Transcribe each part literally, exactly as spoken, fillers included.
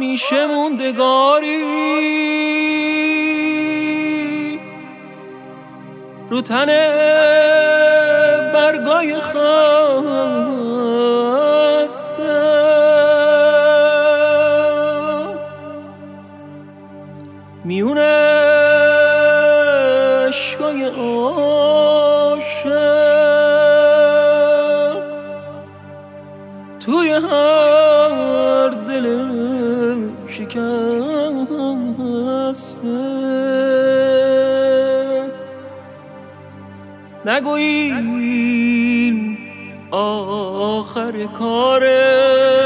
همیشه موندگاری رو تن برگای خسته میون عشقای عاشق توی هر دل شکسته نگویین آخر کاره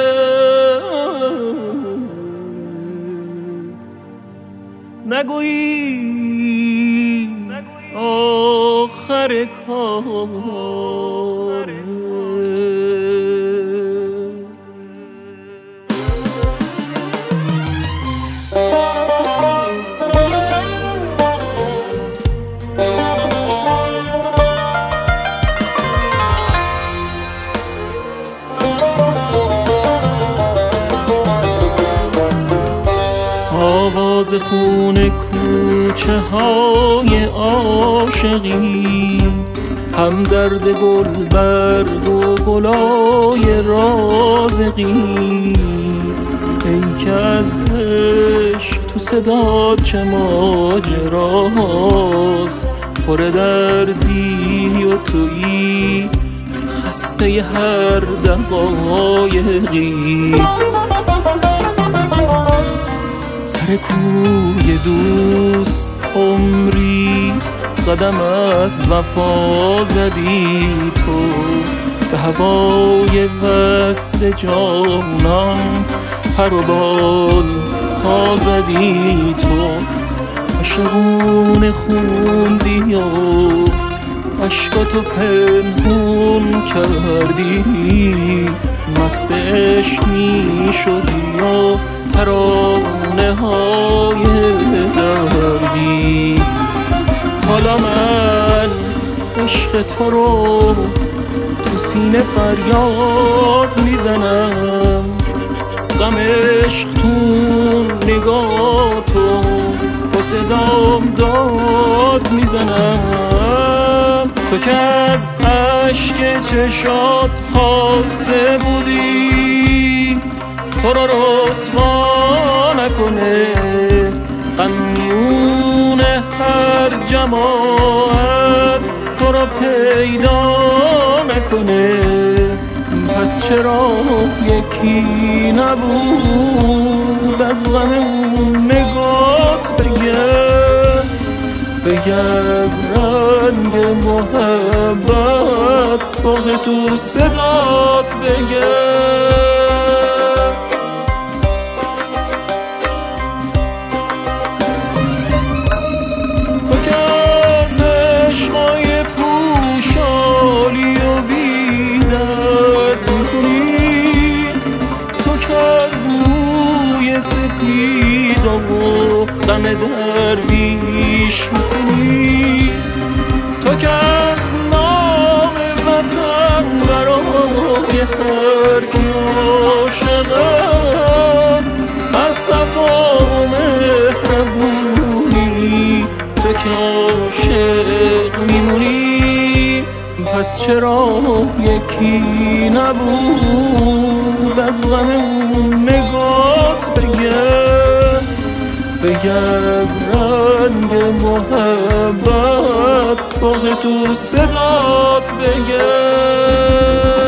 نگویین آخر کاره آواز خون کوچه های عاشقی هم درد گل برگ و گلای رازقی ای که از عشق تو صدات چه ماجراست پر دردی و تویی خسته هر دقایقی سر کوی دوست عمری قدم از وفا زدی تو به هوای وصل جانان پر و بال ها زدی تو عاشقونه خوندی و عشقاتو پنهون کردی مست عشق می شدی و ترانه های دردی حالا من عشق تو رو تو سینه فریاد میزنم غم عشق تو نگاه تو با صدام داد میزنم تو که از عشق چشات خواسته بودی تو رو رسوا نکنه غمیون هر جماعت تو رو پیدا نکنه پس چرا یکی نبود از غم اون نگات بگه بگه از رنگ محبت بغض تو صدات بگه غم درویش میکنی تو که از نام وطن برای هر کی عاشقه از صفا و مهربونی تو که عاشق میمونی پس چرا یکی نبود از غم اون نگات بگه بگه از رنگ محبت بغض تو صدات بگه